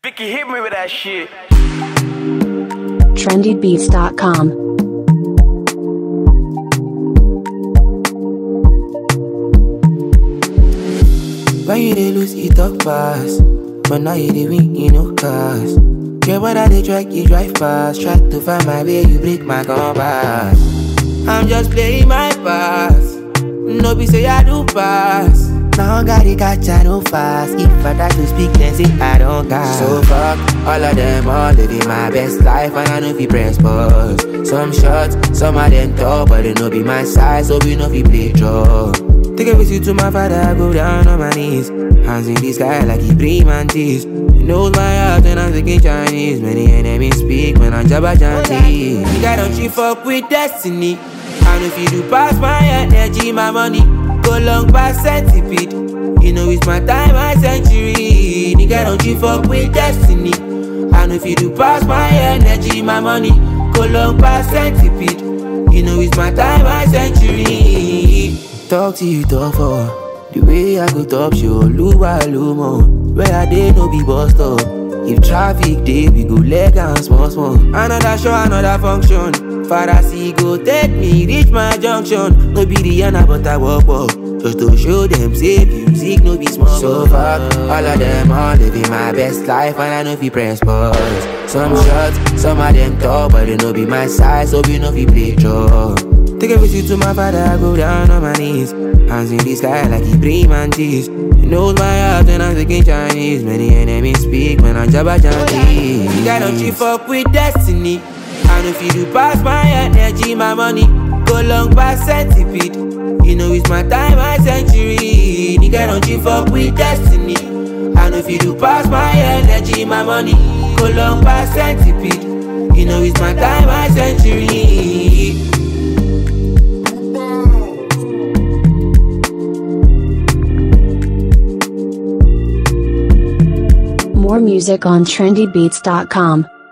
Vicky hit me with that shit. trendybeats.com. When you dey lose, you talk fast. But now you dey win, you no cast. Care what I dey track, you drive fast. Try to find my way, you break my compass. I'm just playing my pass. No be say I do pass. Now I gotta catch I no fast. If I try to speak, then say I don't gas. So fuck all of them, all living my best life, and I know if you press pause. Some shots, some of them talk, but they no be my size, so we know if you play draw. Take a visit to my father, I go down on my knees. Hands in the sky like he bring mantis. He knows my heart when I'm speaking Chinese. Many enemies speak when I'm Jabba Janti. Nigga, don't you fuck with destiny. And if you do pass my energy, my money go long past centipede. You know it's my time, my century. Nigga, don't you fuck with destiny. And if you do pass my energy, my money go long past centipede. You know it's my time, my century. Talk to you, talk for the way I go top show, Luba Lumo. Where I dey no be bus stop. If traffic day, we go leg and small. Another show, another function. Father see go take me, reach my junction. No be Rihanna, but I walk. Just to show them, say music no be small. So fuck all of them, all living my best life, and I know if you press pause. Some shots, some of them talk, but they no be my size, so we know if you play draw. Take a visit to my father, I go down on my knees. Hands in the sky like he bring mantis. He knows my heart when I'm speaking Chinese. Many enemies speak when I'm Jabba Janti. Nigga, don't you fuck with destiny. And if you do pass my energy, my money go long past centipede. You know it's my time, my century. Nigga, don't you fuck with destiny. And if you do pass my energy, my money go long past centipede. You know it's my time, my century. More music on trendybeats.com.